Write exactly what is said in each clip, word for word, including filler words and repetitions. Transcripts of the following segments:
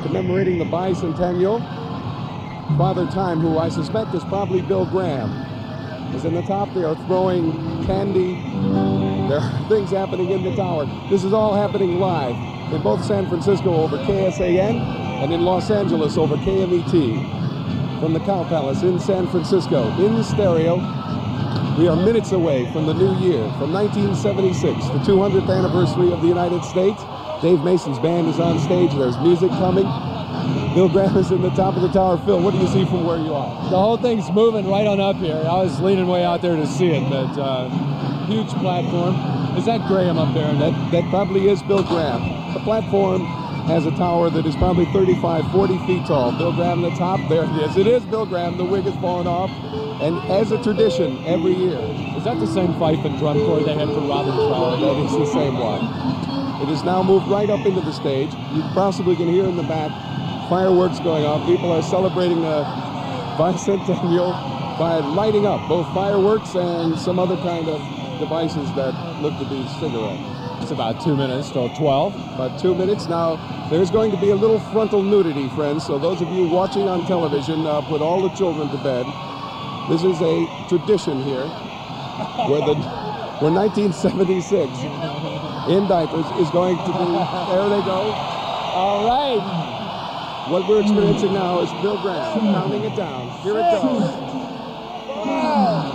commemorating the bicentennial. Father Time, who I suspect is probably Bill Graham, is in the top. They are throwing candy. There are things happening in the tower. This is all happening live in both San Francisco over K S A N and in Los Angeles over K M E T. From the Cow Palace in San Francisco, in stereo. We are minutes away from the new year, from nineteen seventy-six, the two hundredth anniversary of the United States. Dave Mason's band is on stage. There's music coming. Bill Graham is in the top of the tower. Phil, what do you see from where you are? The whole thing's moving right on up here. I was leaning way out there to see it, but uh, huge platform. Is that Graham up there? That, that probably is Bill Graham. The platform has a tower that is probably thirty-five, forty feet tall. Bill Graham, the top, there it is. It is Bill Graham. The wig has fallen off. And as a tradition, every year. Is that the same fife and drum corps they had for Robin Trower? That is the same one. It is now moved right up into the stage. You possibly can hear in the back fireworks going off. People are celebrating the bicentennial by lighting up both fireworks and some other kind of devices that look to be cigarettes. It's about two minutes till twelve. About two minutes. Now, there's going to be a little frontal nudity, friends. So those of you watching on television, uh, put all the children to bed. This is a tradition here where the where nineteen seventy-six in diapers is going to be. There they go. All right. What we're experiencing now is Bill Graham counting it down. Here it goes. Five,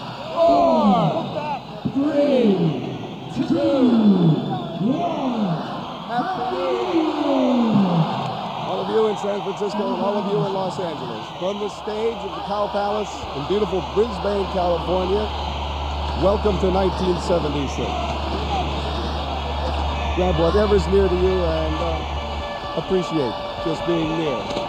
four, three, two, one. All of you in San Francisco and all of you in Los Angeles, from the stage of the Cow Palace in beautiful Brisbane, California, welcome to nineteen seventy-six. Grab whatever's near to you and uh, appreciate just being near.